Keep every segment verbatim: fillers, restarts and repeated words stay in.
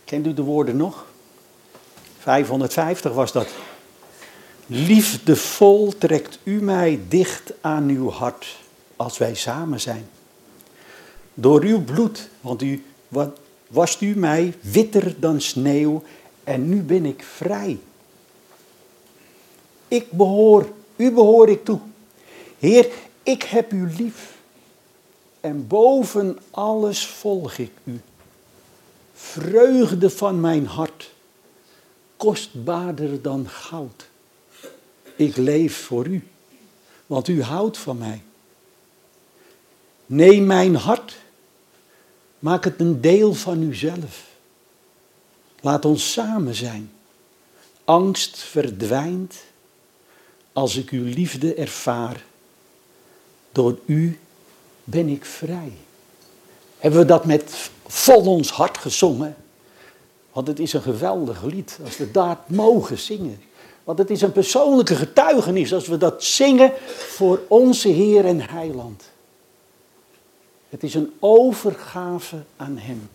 Kent u de woorden nog? vijfhonderdvijftig was dat. Liefdevol trekt u mij dicht aan uw hart als wij samen zijn. Door uw bloed, want u wast u mij witter dan sneeuw en nu ben ik vrij. Ik behoor, u behoor ik toe. Heer, ik heb u lief en boven alles volg ik u. Vreugde van mijn hart, kostbaarder dan goud. Ik leef voor u, want u houdt van mij. Neem mijn hart, maak het een deel van uzelf. Laat ons samen zijn. Angst verdwijnt als ik uw liefde ervaar. Door u ben ik vrij. Hebben we dat met vol ons hart gezongen? Want het is een geweldig lied als we daar mogen zingen. Want het is een persoonlijke getuigenis als we dat zingen voor onze Heer en Heiland. Het is een overgave aan Hem.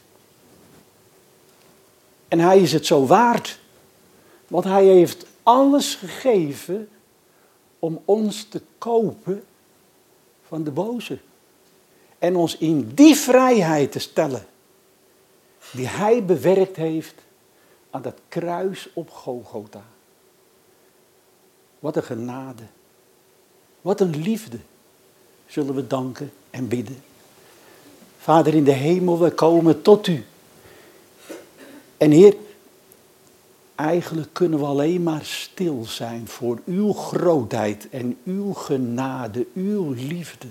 En Hij is het zo waard. Want Hij heeft alles gegeven om ons te kopen van de boze. En ons in die vrijheid te stellen die Hij bewerkt heeft aan dat kruis op Golgotha. Wat een genade. Wat een liefde. Zullen we danken en bidden. Vader in de hemel, we komen tot u. En Heer, eigenlijk kunnen we alleen maar stil zijn voor uw grootheid en uw genade, uw liefde.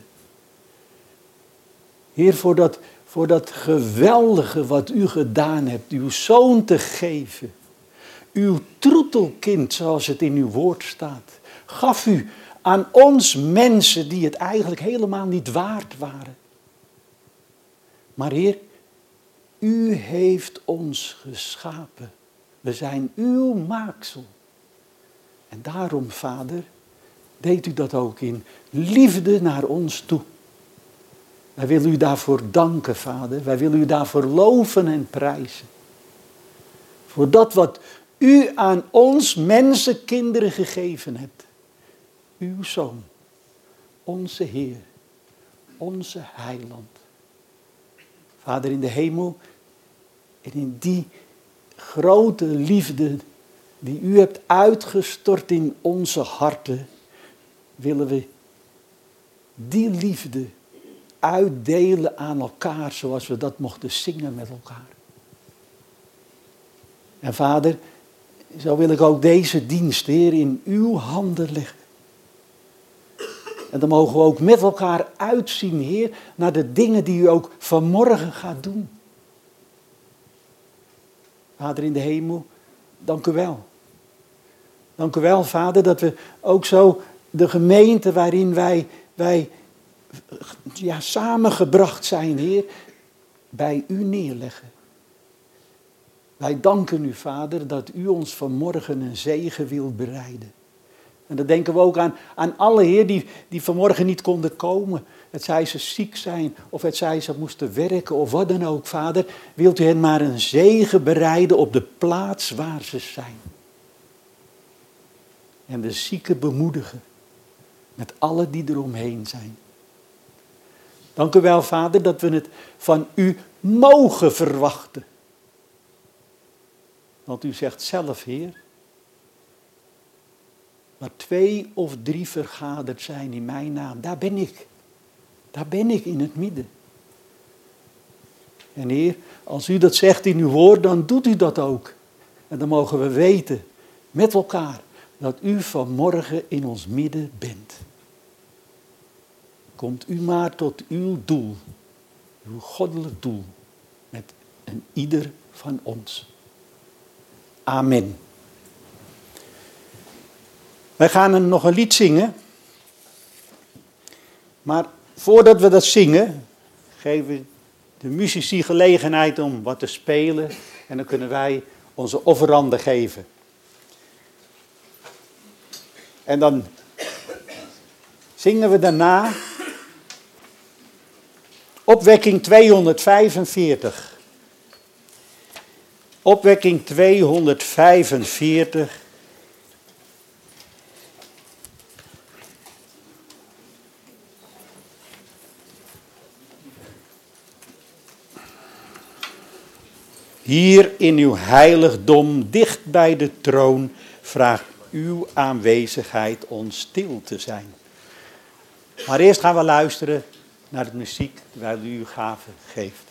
Heer, voor dat, voor dat geweldige wat u gedaan hebt, uw zoon te geven. Uw troetelkind, zoals het in uw woord staat, gaf u aan ons mensen die het eigenlijk helemaal niet waard waren. Maar Heer, u heeft ons geschapen. We zijn uw maaksel. En daarom, Vader, deed u dat ook in liefde naar ons toe. Wij willen u daarvoor danken, Vader. Wij willen u daarvoor loven en prijzen. Voor dat wat u aan ons mensenkinderen gegeven hebt. Uw Zoon, onze Heer, onze Heiland. Vader in de hemel, en in die grote liefde die u hebt uitgestort in onze harten, willen we die liefde uitdelen aan elkaar, zoals we dat mochten zingen met elkaar. En Vader, zo wil ik ook deze dienst, Heer, in uw handen leggen. En dan mogen we ook met elkaar uitzien, Heer, naar de dingen die u ook vanmorgen gaat doen. Vader in de hemel, dank u wel. Dank u wel, Vader, dat we ook zo de gemeente waarin wij, wij ja, samengebracht zijn, Heer, bij u neerleggen. Wij danken u, Vader, dat u ons vanmorgen een zegen wil bereiden. En dan denken we ook aan, aan alle, Heer, die, die vanmorgen niet konden komen. Het zij ze ziek zijn, of het zij ze moesten werken, of wat dan ook, Vader. Wilt u hen maar een zegen bereiden op de plaats waar ze zijn. En de zieken bemoedigen, met alle die eromheen zijn. Dank u wel, Vader, dat we het van u mogen verwachten. Want u zegt zelf, Heer, waar twee of drie vergaderd zijn in mijn naam, daar ben ik. Daar ben ik in het midden. En Heer, als u dat zegt in uw woord, dan doet u dat ook. En dan mogen we weten, met elkaar, dat u vanmorgen in ons midden bent. Komt u maar tot uw doel, uw goddelijk doel, met een ieder van ons. Amen. Wij gaan een, nog een lied zingen. Maar voordat we dat zingen, geven de muzici gelegenheid om wat te spelen. En dan kunnen wij onze offeranden geven. En dan zingen we daarna opwekking tweehonderdvijfenveertig. Opwekking tweehonderdvijfenveertig. Hier in uw heiligdom, dicht bij de troon, vraagt uw aanwezigheid ons stil te zijn. Maar eerst gaan we luisteren naar de muziek terwijl u uw gave geeft.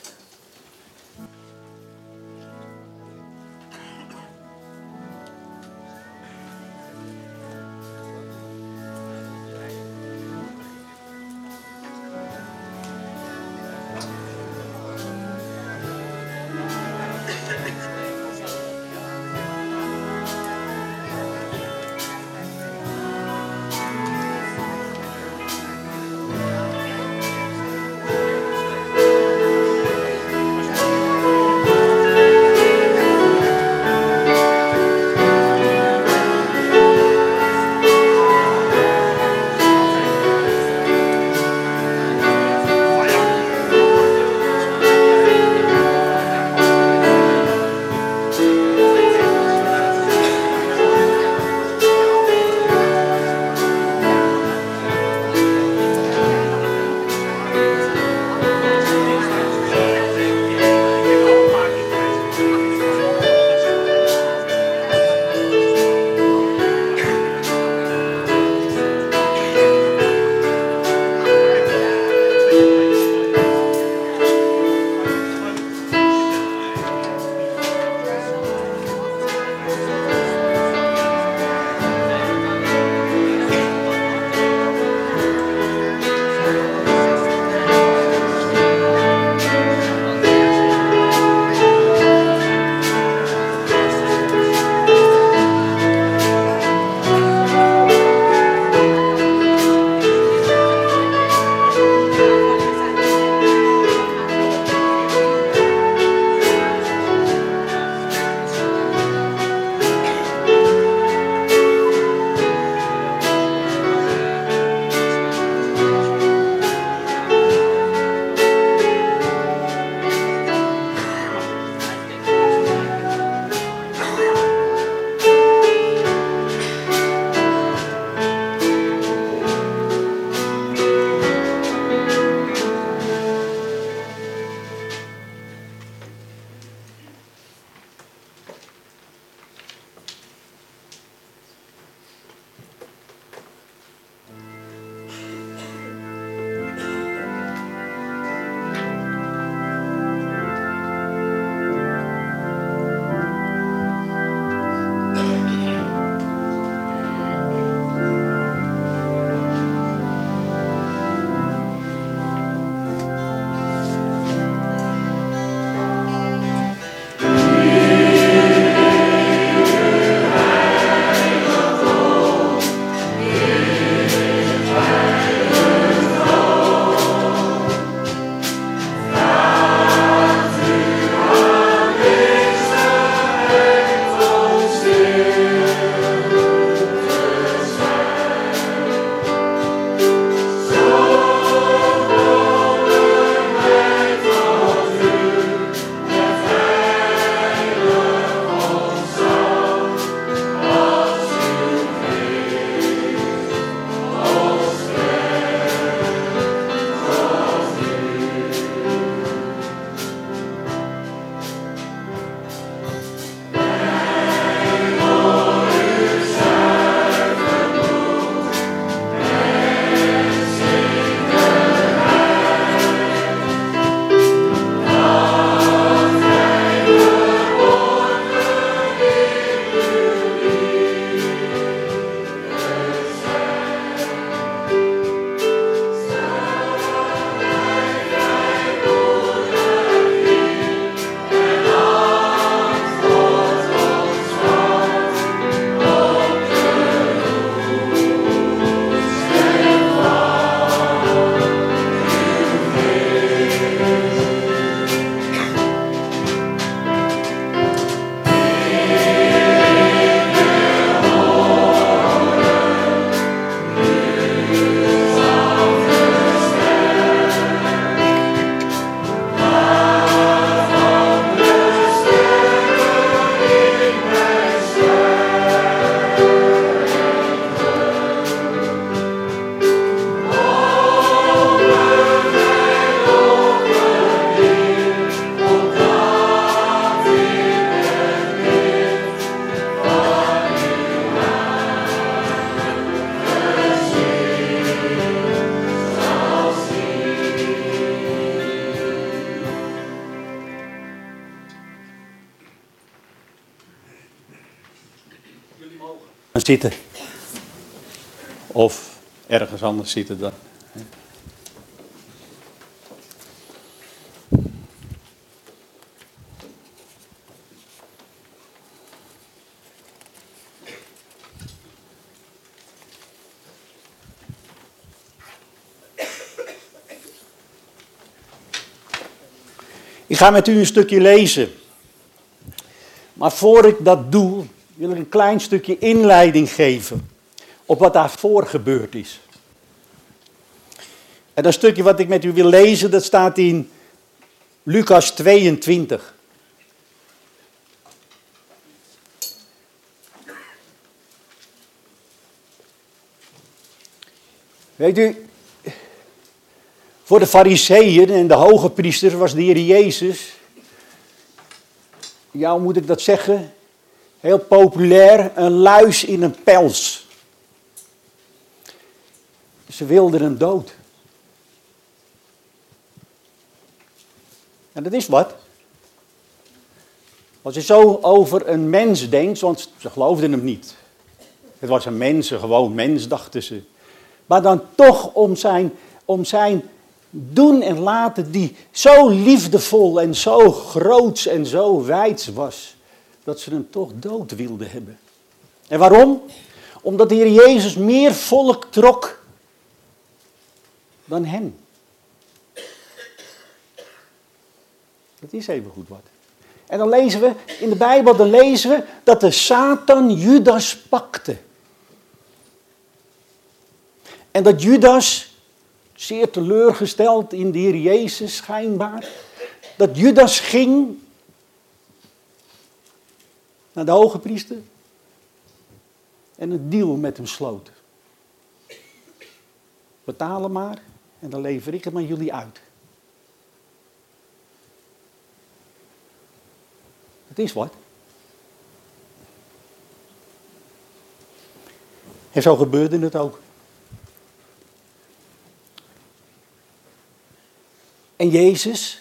gaan zitten. Of ergens anders zitten dan. Ik ga met u een stukje lezen. Maar voor ik dat doe, wil ik een klein stukje inleiding geven op wat daarvoor gebeurd is. En dat stukje wat ik met u wil lezen, dat staat in Lucas tweeëntwintig. Weet u, voor de Farizeeën en de hoge priesters was de Heer Jezus, ja, hoe moet ik dat zeggen, heel populair, een luis in een pels. Ze wilden hem dood. En dat is wat. Als je zo over een mens denkt, want ze geloofden hem niet. Het was een mens, een gewoon mens, dachten ze. Maar dan toch om zijn, om zijn doen en laten die zo liefdevol en zo groots en zo wijds was, dat ze hem toch dood wilden hebben. En waarom? Omdat de Heer Jezus meer volk trok dan hen. Dat is even goed wat. En dan lezen we, in de Bijbel, dan lezen we dat de Satan Judas pakte. En dat Judas, zeer teleurgesteld in de Heer Jezus schijnbaar, dat Judas ging naar de hoge priester en een deal met hem sloot. Betaal hem maar en dan lever ik hem aan jullie uit. Het is wat. En zo gebeurde het ook. En Jezus,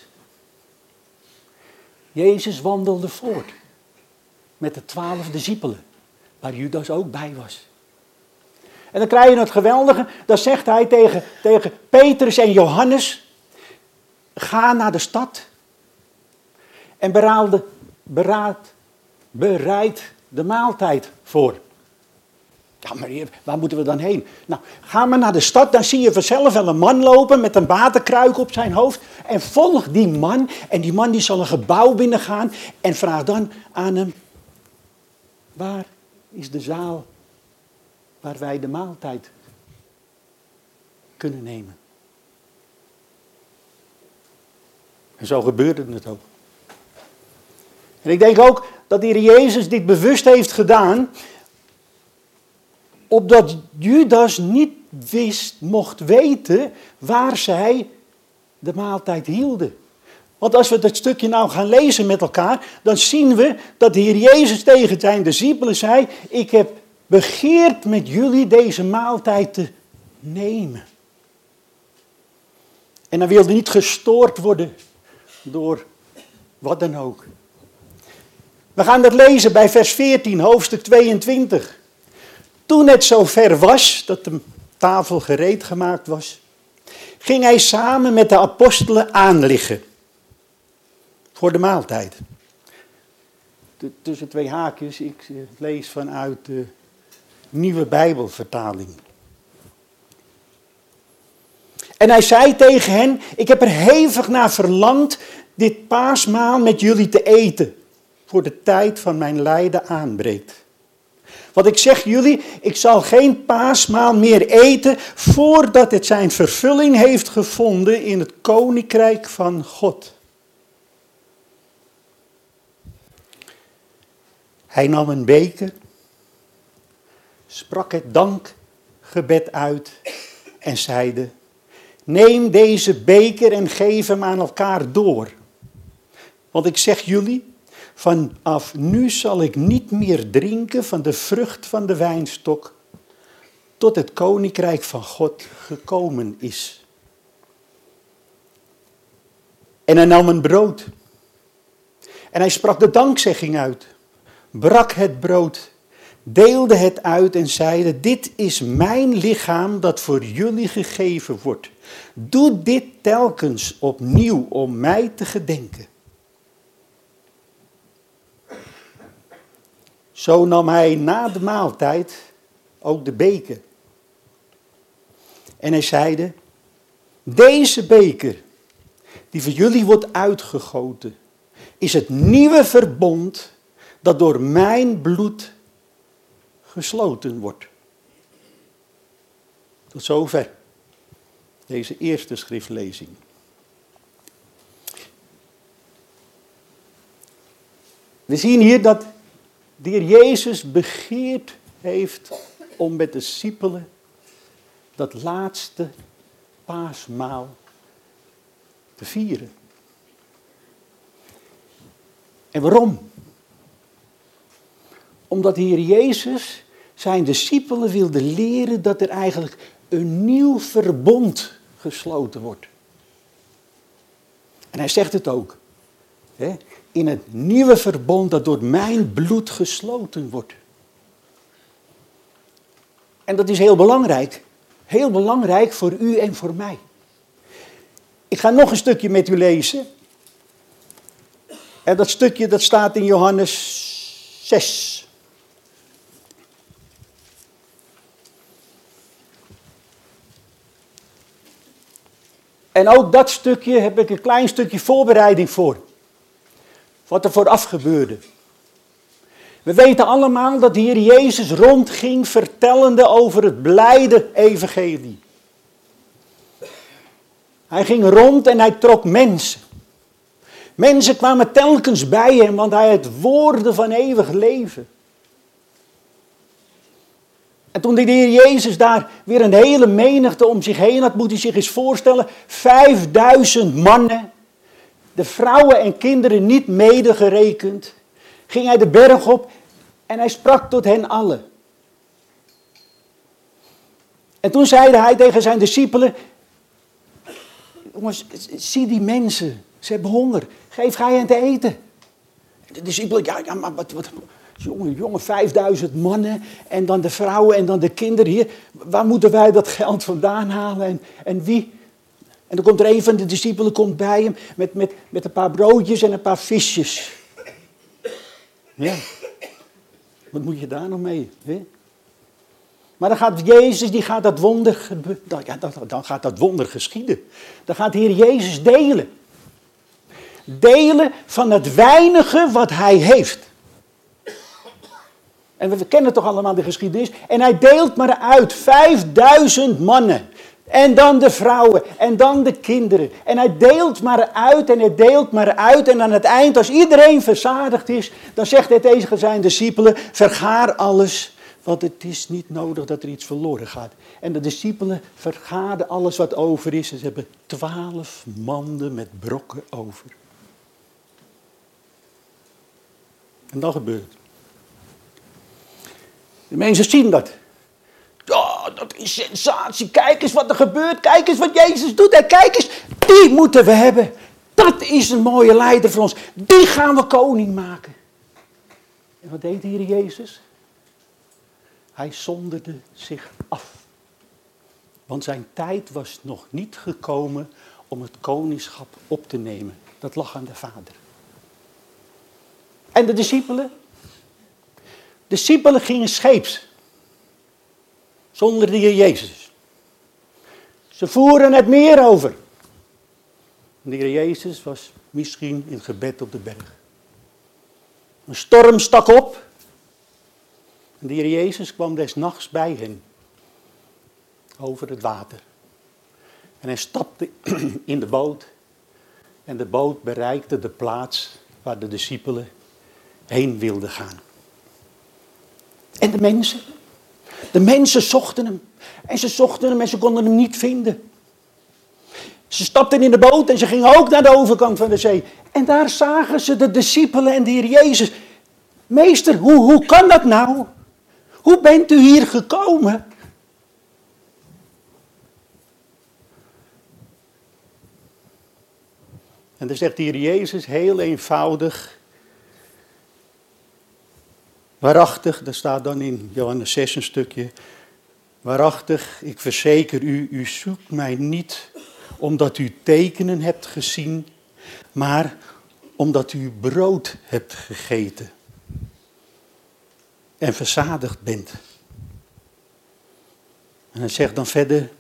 Jezus wandelde voort met de twaalf discipelen, waar Judas ook bij was. En dan krijg je het geweldige, dan zegt hij tegen, tegen Petrus en Johannes, ga naar de stad en beraad, beraad, bereid de maaltijd voor. Ja, maar waar moeten we dan heen? Nou, ga maar naar de stad, dan zie je vanzelf wel een man lopen met een waterkruik op zijn hoofd. En volg die man, en die man die zal een gebouw binnengaan en vraag dan aan hem, waar is de zaal waar wij de maaltijd kunnen nemen? En zo gebeurde het ook. En ik denk ook dat de Heer Jezus dit bewust heeft gedaan, opdat Judas niet wist, mocht weten waar zij de maaltijd hielden. Want als we dat stukje nou gaan lezen met elkaar, dan zien we dat de Heer Jezus tegen zijn discipelen zei, ik heb begeerd met jullie deze maaltijd te nemen. En hij wilde niet gestoord worden door wat dan ook. We gaan dat lezen bij vers veertien, hoofdstuk tweeëntwintig. Toen het zover was, dat de tafel gereed gemaakt was, ging hij samen met de apostelen aanliggen voor de maaltijd. Tussen twee haakjes, ik lees vanuit de Nieuwe Bijbelvertaling. En hij zei tegen hen, ik heb er hevig naar verlangd dit paasmaal met jullie te eten, voor de tijd van mijn lijden aanbreekt. Want ik zeg jullie, ik zal geen paasmaal meer eten voordat het zijn vervulling heeft gevonden in het koninkrijk van God. Hij nam een beker, sprak het dankgebed uit en zeide, neem deze beker en geef hem aan elkaar door. Want ik zeg jullie, vanaf nu zal ik niet meer drinken van de vrucht van de wijnstok, tot het koninkrijk van God gekomen is. En hij nam een brood. En hij sprak de dankzegging uit, brak het brood, deelde het uit en zeide, dit is mijn lichaam dat voor jullie gegeven wordt. Doe dit telkens opnieuw om mij te gedenken. Zo nam hij na de maaltijd ook de beker. En hij zeide, deze beker die voor jullie wordt uitgegoten, is het nieuwe verbond dat door mijn bloed gesloten wordt. Tot zover deze eerste schriftlezing. We zien hier dat de Heer Jezus begeerd heeft om met de discipelen dat laatste paasmaal te vieren. En waarom? Omdat de Heer Jezus zijn discipelen wilde leren dat er eigenlijk een nieuw verbond gesloten wordt. En hij zegt het ook. Hè? In het nieuwe verbond dat door mijn bloed gesloten wordt. En dat is heel belangrijk. Heel belangrijk voor u en voor mij. Ik ga nog een stukje met u lezen. En dat stukje dat staat in Johannes zes. En ook dat stukje heb ik een klein stukje voorbereiding voor. Wat er vooraf gebeurde. We weten allemaal dat de Heer Jezus rondging vertellende over het blijde evangelie. Hij ging rond en hij trok mensen. Mensen kwamen telkens bij hem, want hij had woorden van eeuwig leven. En toen de Heer Jezus daar weer een hele menigte om zich heen had, moet u zich eens voorstellen, vijfduizend mannen, de vrouwen en kinderen niet medegerekend, ging hij de berg op en hij sprak tot hen allen. En toen zeide hij tegen zijn discipelen, jongens, zie die mensen, ze hebben honger, geef gij hen te eten. En de discipelen, ja, ja maar wat, wat, jongen, jongen, vijfduizend mannen en dan de vrouwen en dan de kinderen hier, waar moeten wij dat geld vandaan halen en, en wie? En dan komt er een van de discipelen komt bij hem met, met, met een paar broodjes en een paar visjes. Ja, wat moet je daar nog mee? Hè? Maar dan gaat Jezus, die gaat dat wonder, ja, dan gaat dat wonder geschieden. Dan gaat de Heer Jezus delen. Delen van het weinige wat hij heeft. En we kennen toch allemaal de geschiedenis. En hij deelt maar uit, vijfduizend mannen. En dan de vrouwen en dan de kinderen. En hij deelt maar uit en hij deelt maar uit. En aan het eind, als iedereen verzadigd is, dan zegt hij tegen zijn discipelen, vergaar alles, want het is niet nodig dat er iets verloren gaat. En de discipelen vergaarden alles wat over is. En ze hebben twaalf manden met brokken over. En dan gebeurt het. De mensen zien dat. Ja, dat is sensatie. Kijk eens wat er gebeurt. Kijk eens wat Jezus doet. En kijk eens, die moeten we hebben. Dat is een mooie leider voor ons. Die gaan we koning maken. En wat deed de Heer Jezus? Hij zonderde zich af. Want zijn tijd was nog niet gekomen om het koningschap op te nemen. Dat lag aan de Vader. En de discipelen? De discipelen gingen scheeps. Zonder de Heer Jezus. Ze voeren het meer over. De Heer Jezus was misschien in gebed op de berg. Een storm stak op. En de Heer Jezus kwam des nachts bij hen. Over het water. En hij stapte in de boot. En de boot bereikte de plaats waar de discipelen heen wilden gaan. En de mensen? De mensen zochten hem. En ze zochten hem en ze konden hem niet vinden. Ze stapten in de boot en ze gingen ook naar de overkant van de zee. En daar zagen ze de discipelen en de Heer Jezus. Meester, hoe, hoe kan dat nou? Hoe bent u hier gekomen? En dan zegt de Heer Jezus heel eenvoudig. Waarachtig, daar staat dan in Johannes zes een stukje. Waarachtig, ik verzeker u, u zoekt mij niet omdat u tekenen hebt gezien, maar omdat u brood hebt gegeten en verzadigd bent. En hij zegt dan verder,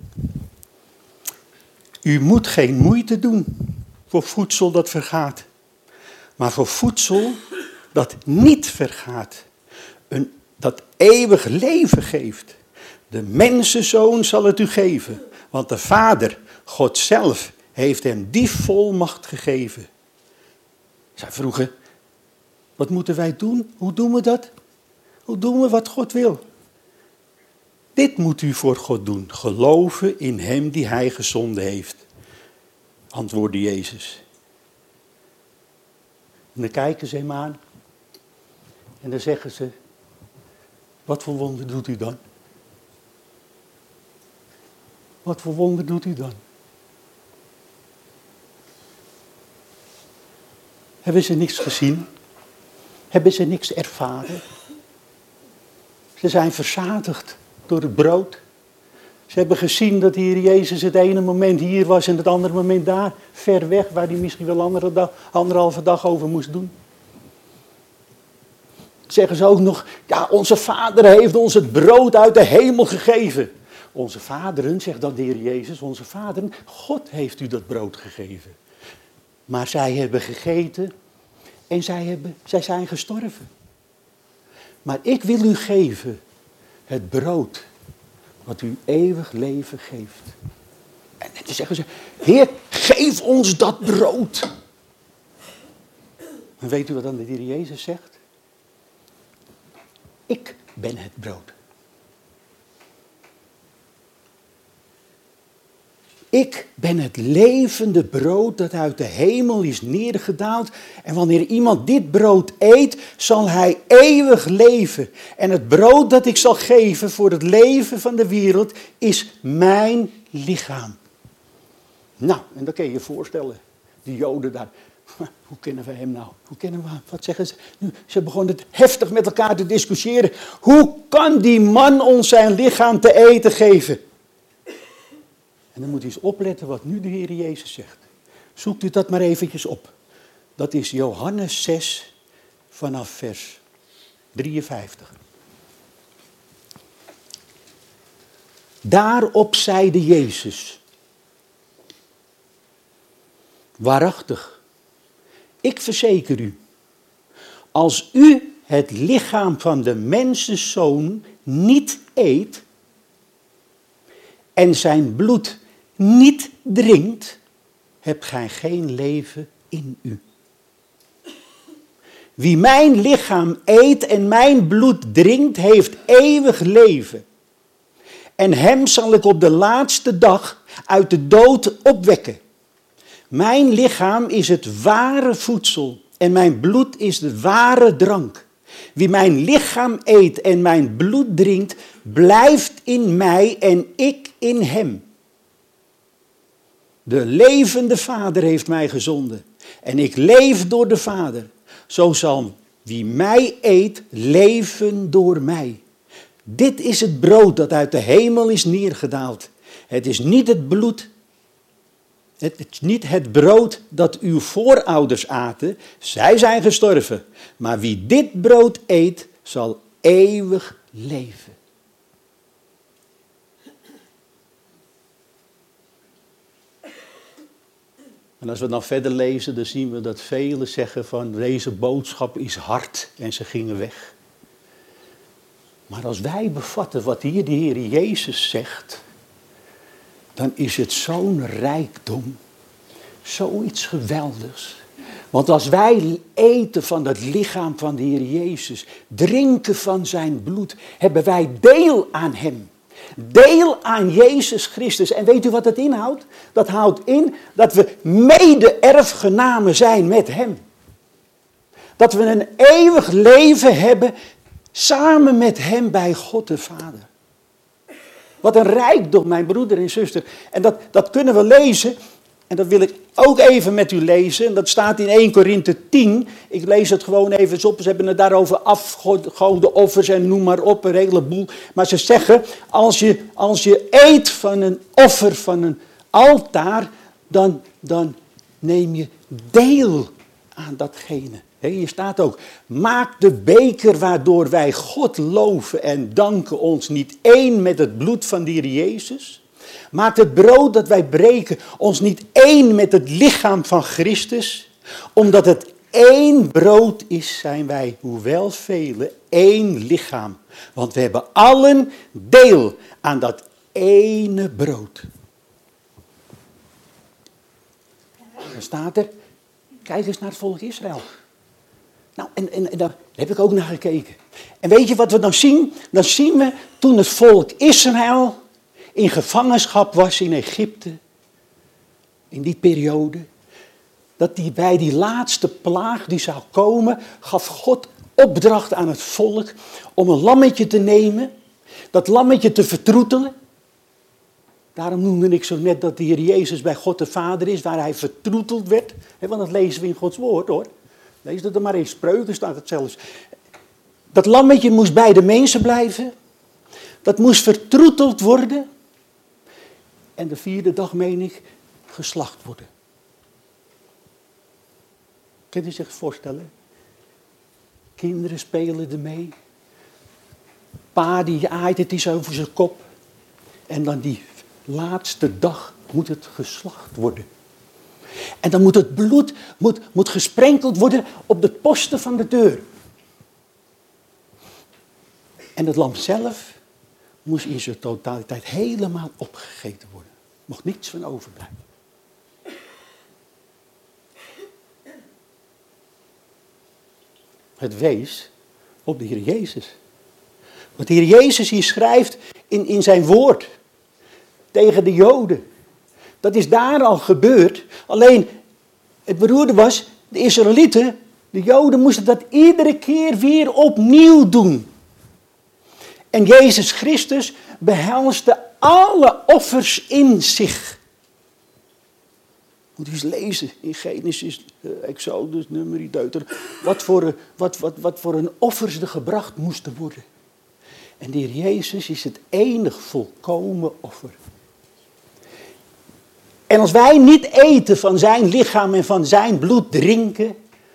u moet geen moeite doen voor voedsel dat vergaat, maar voor voedsel dat niet vergaat, een, dat eeuwig leven geeft. De mensenzoon zal het u geven, want de Vader, God zelf, heeft hem die volmacht gegeven. Zij vroegen, wat moeten wij doen? Hoe doen we dat? Hoe doen we wat God wil? Dit moet u voor God doen, geloven in hem die hij gezonden heeft, antwoordde Jezus. En dan kijken ze hem aan en dan zeggen ze, wat voor wonder doet u dan? Wat voor wonder doet u dan? Hebben ze niks gezien? Hebben ze niks ervaren? Ze zijn verzadigd door het brood. Ze hebben gezien dat de Heer Jezus het ene moment hier was en het andere moment daar, ver weg, waar hij misschien wel andere dag, anderhalve dag over moest doen. Zeggen ze ook nog, ja, onze Vader heeft ons het brood uit de hemel gegeven. Onze vaderen, zegt dan de Heer Jezus, onze vaderen, God heeft u dat brood gegeven. Maar zij hebben gegeten en zij, hebben, zij zijn gestorven. Maar ik wil u geven het brood wat u eeuwig leven geeft. En dan zeggen ze, Heer, geef ons dat brood. En weet u wat dan de Heer Jezus zegt? Ik ben het brood. Ik ben het levende brood dat uit de hemel is neergedaald. En wanneer iemand dit brood eet, zal hij eeuwig leven. En het brood dat ik zal geven voor het leven van de wereld is mijn lichaam. Nou, en dan kun je je voorstellen, die Joden daar. Hoe kennen we hem nou? Hoe kennen we hem? Wat zeggen ze? Nu, ze begonnen het heftig met elkaar te discussiëren. Hoe kan die man ons zijn lichaam te eten geven? En dan moet u eens opletten wat nu de Heer Jezus zegt. Zoekt u dat maar eventjes op. Dat is Johannes zes vanaf vers drieënvijftig. Daarop zeide Jezus, waarachtig, ik verzeker u, als u het lichaam van de mensenzoon niet eet en zijn bloed niet drinkt, hebt gij geen leven in u. Wie mijn lichaam eet en mijn bloed drinkt, heeft eeuwig leven. En hem zal ik op de laatste dag uit de dood opwekken. Mijn lichaam is het ware voedsel en mijn bloed is de ware drank. Wie mijn lichaam eet en mijn bloed drinkt, blijft in mij en ik in hem. De levende Vader heeft mij gezonden en ik leef door de Vader. Zo zal wie mij eet leven door mij. Dit is het brood dat uit de hemel is neergedaald. Het is niet het bloed, het is niet het brood dat uw voorouders aten. Zij zijn gestorven. Maar wie dit brood eet, zal eeuwig leven. En als we dan verder lezen, dan zien we dat velen zeggen van deze boodschap is hard en ze gingen weg. Maar als wij bevatten wat hier de Heer Jezus zegt, dan is het zo'n rijkdom, zoiets geweldigs. Want als wij eten van het lichaam van de Heer Jezus, drinken van zijn bloed, hebben wij deel aan hem. Deel aan Jezus Christus. En weet u wat dat inhoudt? Dat houdt in dat we mede-erfgenamen zijn met hem. Dat we een eeuwig leven hebben samen met hem bij God de Vader. Wat een rijkdom, mijn broeder en zuster. En dat, dat kunnen we lezen En dat wil ik ook even met u lezen. Dat staat in eerste Korinthe tien. Ik lees het gewoon even eens op. Ze hebben het daarover afgodenoffers en noem maar op, een heleboel. Maar ze zeggen, als je, als je eet van een offer van een altaar, dan, dan neem je deel aan datgene. He, hier staat ook, maak de beker waardoor wij God loven en danken ons niet één met het bloed van de Heer Jezus. Maakt het brood dat wij breken ons niet één met het lichaam van Christus. Omdat het één brood is, zijn wij, hoewel velen, één lichaam. Want we hebben allen deel aan dat ene brood. Dan staat er, kijk eens naar het volk Israël. Nou, en, en, en daar heb ik ook naar gekeken. En weet je wat we dan zien? Dan zien we toen het volk Israël in gevangenschap was in Egypte, in die periode, dat die bij die laatste plaag die zou komen, gaf God opdracht aan het volk om een lammetje te nemen, dat lammetje te vertroetelen. Daarom noemde ik zo net dat de Heer Jezus bij God de Vader is, waar hij vertroeteld werd. Want dat lezen we in Gods woord hoor. Lees dat er maar in Spreuken staat het zelfs. Dat lammetje moest bij de mensen blijven. Dat moest vertroeteld worden. En de vierde dag, meen ik, geslacht worden. Kunt u zich voorstellen? Kinderen spelen ermee. Pa die aait het eens over zijn kop. En dan die laatste dag moet het geslacht worden. En dan moet het bloed moet, moet gesprenkeld worden op de posten van de deur. En het lam zelf moest in zijn totaliteit helemaal opgegeten worden. Er mocht niets van overblijven. Het wees op de Heer Jezus. Wat de Heer Jezus hier schrijft in, in zijn woord tegen de Joden. Dat is daar al gebeurd. Alleen het beroerde was, de Israëlieten, de Joden moesten dat iedere keer weer opnieuw doen. En Jezus Christus behelste alle offers in zich. Moet u eens lezen in Genesis, Exodus, Numeri, Deuteronomie. Wat voor, wat, wat, wat voor een offers er gebracht moesten worden. En de Heer Jezus is het enig volkomen offer. En als wij niet eten van zijn lichaam en van zijn bloed drinken,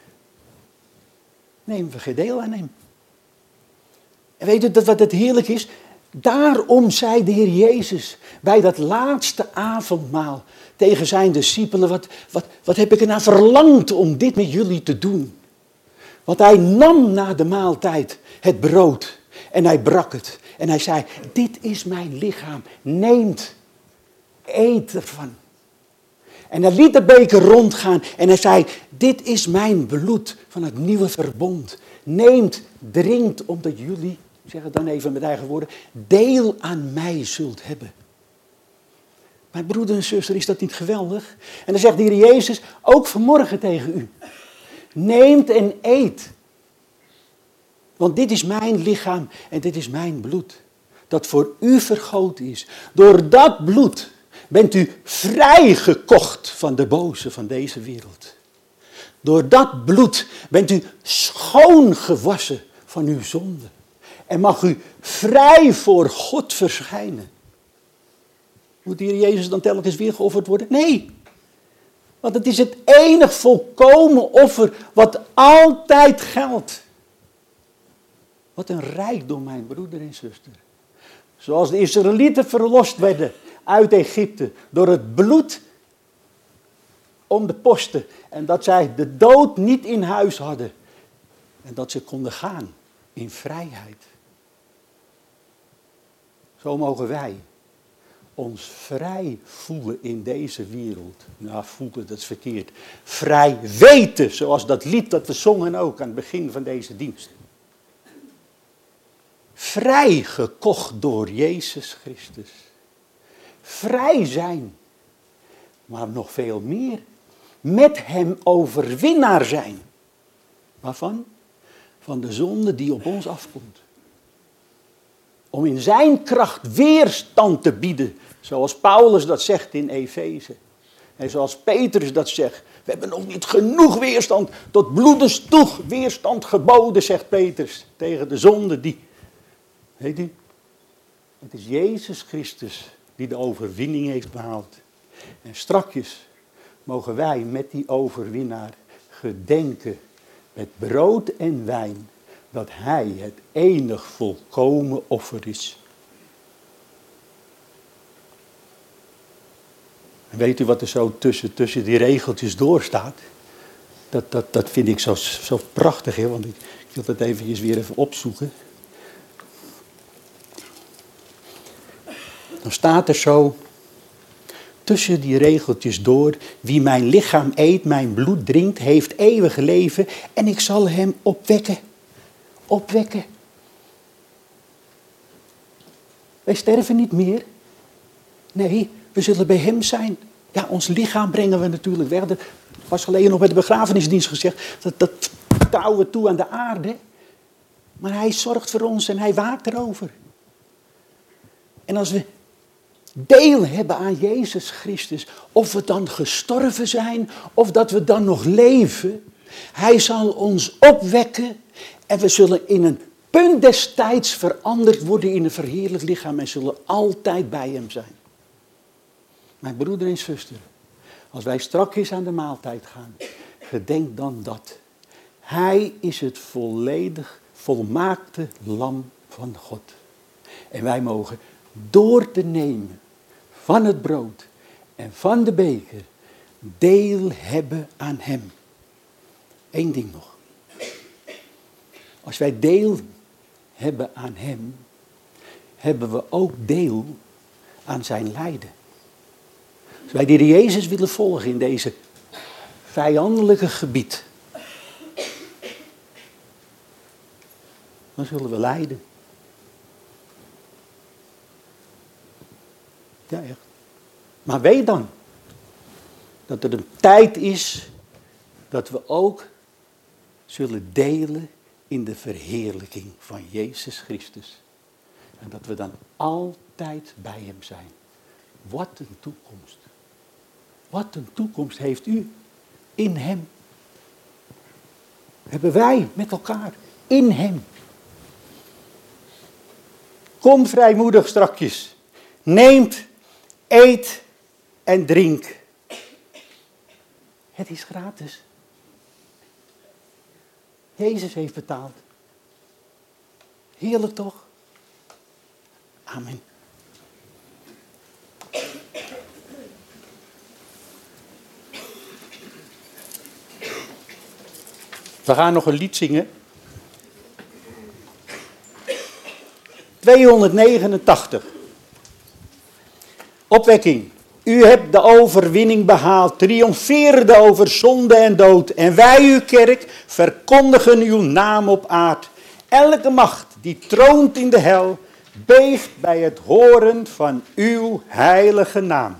nemen we geen deel aan hem. En weet u dat wat het heerlijk is? Daarom zei de Heer Jezus bij dat laatste avondmaal tegen zijn discipelen, wat, wat, wat heb ik er naar verlangd om dit met jullie te doen? Want hij nam na de maaltijd het brood en hij brak het. En hij zei, dit is mijn lichaam, neemt, eet ervan. En hij liet de beker rondgaan en hij zei, dit is mijn bloed van het nieuwe verbond. Neemt, drinkt, omdat jullie, ik zeg het dan even met eigen woorden, deel aan mij zult hebben. Mijn broeder en zuster, is dat niet geweldig? En dan zegt de Heer Jezus, ook vanmorgen tegen u. Neemt en eet. Want dit is mijn lichaam en dit is mijn bloed. Dat voor u vergoten is. Door dat bloed bent u vrijgekocht van de boze van deze wereld. Door dat bloed bent u schoongewassen van uw zonde. En mag u vrij voor God verschijnen. Moet de Heer Jezus dan telkens weer geofferd worden? Nee. Want het is het enig volkomen offer wat altijd geldt. Wat een rijkdom, mijn broeder en zuster. Zoals de Israëlieten verlost werden uit Egypte door het bloed om de posten. En dat zij de dood niet in huis hadden. En dat ze konden gaan in vrijheid. Zo mogen wij ons vrij voelen in deze wereld. Nou, voelen, dat is verkeerd. Vrij weten, zoals dat lied dat we zongen ook aan het begin van deze dienst. Vrij gekocht door Jezus Christus. Vrij zijn. Maar nog veel meer. Met hem overwinnaar zijn. Waarvan? Van de zonde die op ons afkomt. Om in zijn kracht weerstand te bieden. Zoals Paulus dat zegt in Efeze. En zoals Petrus dat zegt, we hebben nog niet genoeg weerstand, tot bloedens toe weerstand geboden, zegt Petrus, tegen de zonde die, weet u, het is Jezus Christus die de overwinning heeft behaald. En strakjes mogen wij met die overwinnaar gedenken met brood en wijn, dat hij het enig volkomen offer is. En weet u wat er zo tussen, tussen die regeltjes doorstaat? Dat, dat, dat vind ik zo, zo prachtig, hè? Want ik, ik wil dat eventjes weer even opzoeken. Dan staat er zo, tussen die regeltjes door, wie mijn lichaam eet, mijn bloed drinkt, heeft eeuwig leven en ik zal hem opwekken. Opwekken. Wij sterven niet meer. Nee, we zullen bij hem zijn. Ja, ons lichaam brengen we natuurlijk weg. Dat was geleden nog bij de begrafenisdienst gezegd. Dat, dat touwen we toe aan de aarde. Maar hij zorgt voor ons en hij waakt erover. En als we deel hebben aan Jezus Christus, of we dan gestorven zijn, of dat we dan nog leven, hij zal ons opwekken en we zullen in een punt des tijds veranderd worden in een verheerlijk lichaam en zullen altijd bij hem zijn. Mijn broeder en zuster, als wij strakjes aan de maaltijd gaan, gedenk dan dat. Hij is het volledig, volmaakte lam van God. En wij mogen door te nemen van het brood en van de beker deel hebben aan hem. Eén ding nog. Als wij deel hebben aan hem, hebben we ook deel aan zijn lijden. Als wij de Heer Jezus willen volgen in deze vijandelijke gebied, dan zullen we lijden. Ja, echt. Maar weet dan dat er een tijd is dat we ook zullen delen in de verheerlijking van Jezus Christus. En dat we dan altijd bij hem zijn. Wat een toekomst. Wat een toekomst heeft u in hem. Hebben wij met elkaar in hem. Kom vrijmoedig strakjes. Neemt, eet en drink. Het is gratis. Jezus heeft betaald. Heerlijk toch? Amen. We gaan nog een lied zingen. tweehonderdnegenentachtig. Opwekking. U hebt de overwinning behaald, triomfeerde over zonde en dood. En wij, uw kerk, verkondigen uw naam op aard. Elke macht die troont in de hel, beeft bij het horen van uw heilige naam.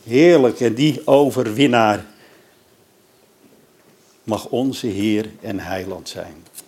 Heerlijk, en die overwinnaar mag onze Heer en Heiland zijn.